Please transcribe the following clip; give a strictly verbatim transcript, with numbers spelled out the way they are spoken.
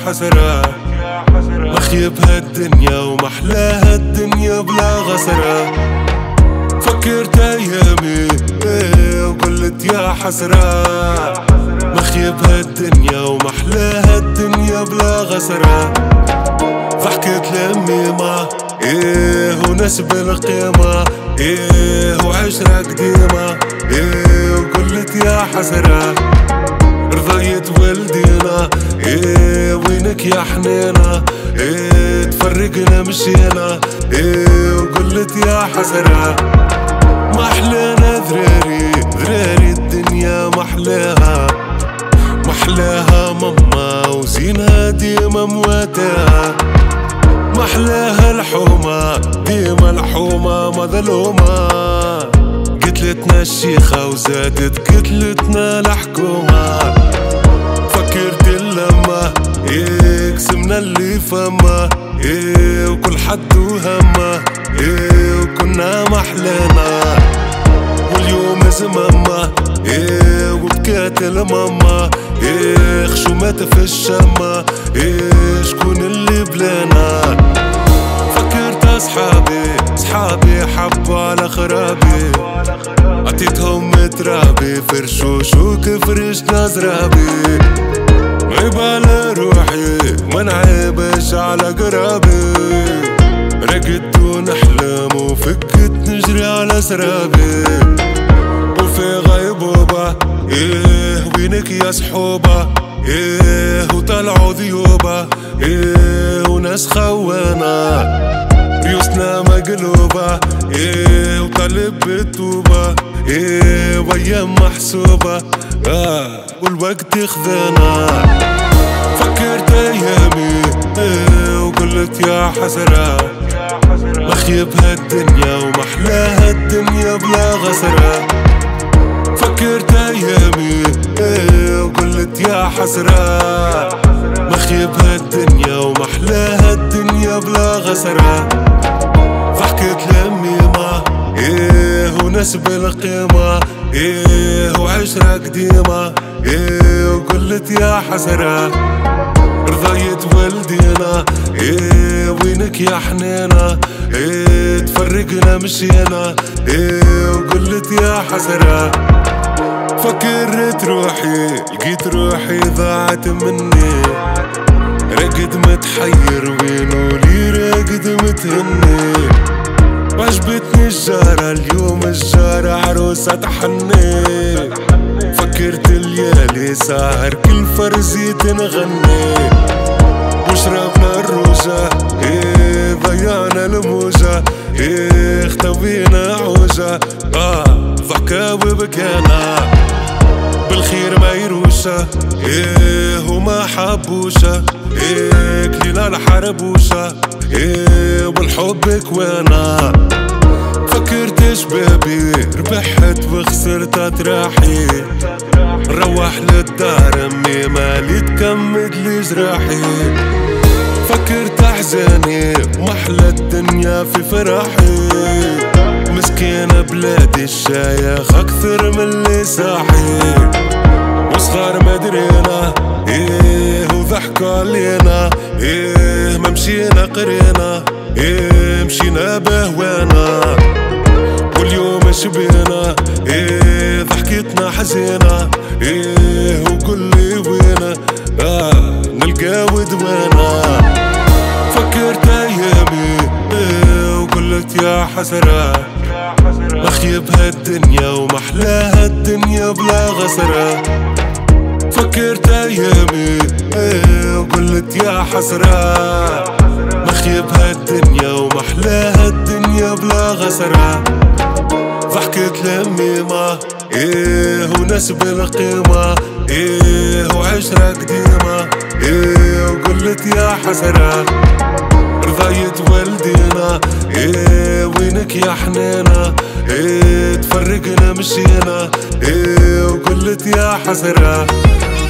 حسرة، مخيب هالدنيا ومحلاها الدنيا بلا غسرة. فكرت ايامي ايه وقلت يا حسرة، مخيب هالدنيا ومحلاها الدنيا بلا غسرة. فحكيت لامي ما ايه وناس بالقيمة ايه وعشرة قديمة ايه وقلت يا حسرة. رضيت والدينا ايه وينك يا حنينة ايه تفرقنا مشينا ايه وقلت يا حسرة. محلانا ذراري ذراري الدنيا محلاها، محلاها ماما وزينها ديما مواتاها. محلاها الحومة ديما الحومة مظلومة، قتلتنا الشيخة وزادت قتلتنا الحكومة. فكرت اللمة ايه قسمنا اللي فما ايه وكل حد وهمه ايه وكنا محلانا. واليوم زمامة ايه وبكات الماما ايه خشومات في الشمة ايه شكون اللي بلانا. فكرت اصحابي اصحابي حبوا على خرابي، عطيتهم ترابي فرشوش وكفرشنا زرابي. عيب على روحي ما نعيبش على قرابي، رقدت ونحلم وفكت نجري على سرابي. وفي غيبوبة ايه وينك يا صحوبة ايه وطلعوا ذيوبة ايه وناس خوانا. ريوسنا مقلوبة ايه وطالب بالتوبة ايه وايام محسوبة آه والوقت خذانا. فكرت ايامي ايه وقلت يا حسرة، مخيب هالدنيا ومحلاها الدنيا بلا غسرة. فكرت ايامي ايه وقلت يا حسرة، مخيب هالدنيا ومحلاها الدنيا بلا غسرة. فحكيت لامي ما ايه وناس بالقيمة ايه وعشرة قديمة ايه وقلت يا حسرة. رضيت والدينا ايه وينك يا حنينة ايه تفرقنا مشينا ايه وقلت يا حسرة. فكرت روحي لقيت روحي ضاعت مني، رقد متحير وينو لي راقد متهني. وعجبتني الجارة اليوم الجارة عروسة تحني. فكرت الليالي سهر كل فرزي تنغني، وشربنا الروجة ايه ضيعنا الموجة ايه اختوينا عوجة اه ضحكة وبكانا. بالخير ما يروشة ايه وما حبوشة ايه كلينا الحربوشة ايه والحب كوانا. فكرت شبابي ربحت وخسرت اطراحي، نروح للدار امي مالي تكمد لي جراحي. فكرت احزاني ومحلى الدنيا في فرحي، مسكينة بلادي الشايخ اكثر من اللي صاحي. وصغار ما درينا ايه وضحكوا علينا ايه ما مشينا قرينا ايه مشينا بهوانا. واليوم شبينا ايه ضحكتنا حزينة ايه وقول لي وينا آه نلقى ودوانا. فكرت ايامي ايه وقلت يا حسرة، مخيب هالدنيا ومحلاها الدنيا بلا غسرة. فكرت ايامي ايه وقلت يا حسرة، مخيب هالدنيا ومحلاها الدنيا بلا غسرة. ضحكت لامي ما ايه وناس بالقيمة ايه وعشرة قديمة ايه وقلت يا حسرة. رضيت والدينا ايه وينك يا حنينة ايه تفرقنا مشينا ايه وقلت يا حسرة.